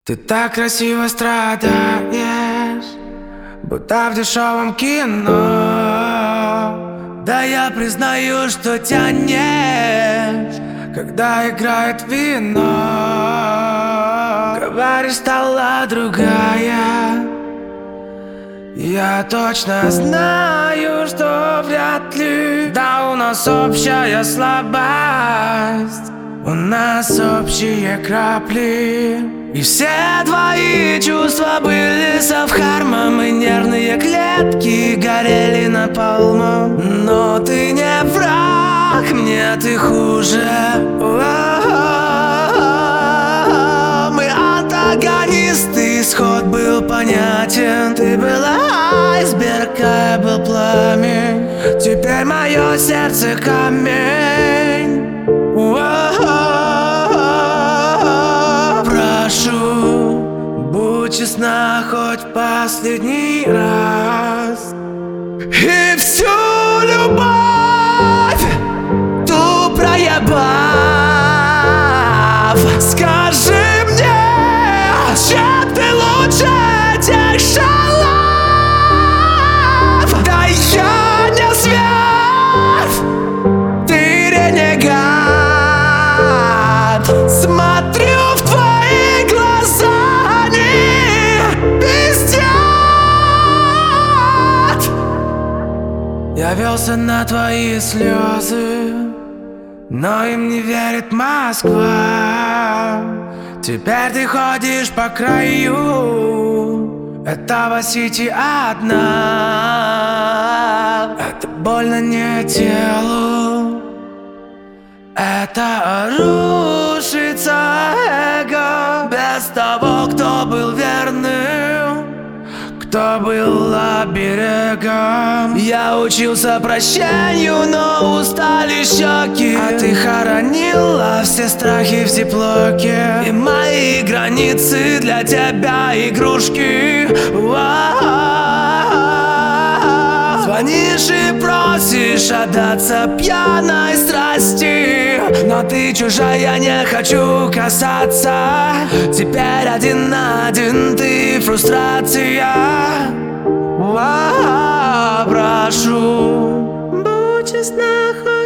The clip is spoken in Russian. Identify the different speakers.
Speaker 1: Ты так красиво страдаешь, будто в дешевом кино. Да я признаю, что тянешь, когда играет вино. Говоришь, стала другая. Я точно знаю, что вряд ли. Да, у нас общая слабость, у нас общие крапли. И все твои чувства были совхармом, и нервные клетки горели напалмом. Но ты не враг, мне ты хуже. Мы антагонисты, исход был понятен. Ты была айсберг, а я был пламень. Теперь мое сердце камень. Прошу, будь честна хоть последний раз. И всю любовь ту проебав, скажи мне, чем ты лучше тех шалав? Да я не свят, ты ренегат. Смотрю в твои глаза, они пиздят. Я велся на твои слезы, но им не верит Москва. Теперь ты ходишь по краю этого сити одна. Это больно не телу, это рушится эго. Без того, кто был верным, кто был оберегом. Я учился прощению, но устали щеки. А ты хоронила все страхи в зиплоке. И мои границы для тебя игрушки. Звонишь и просишь отдаться пьяной страсти, но ты чужая, не хочу касаться. Теперь один на один ты фрустрация. Прошу, будь честна.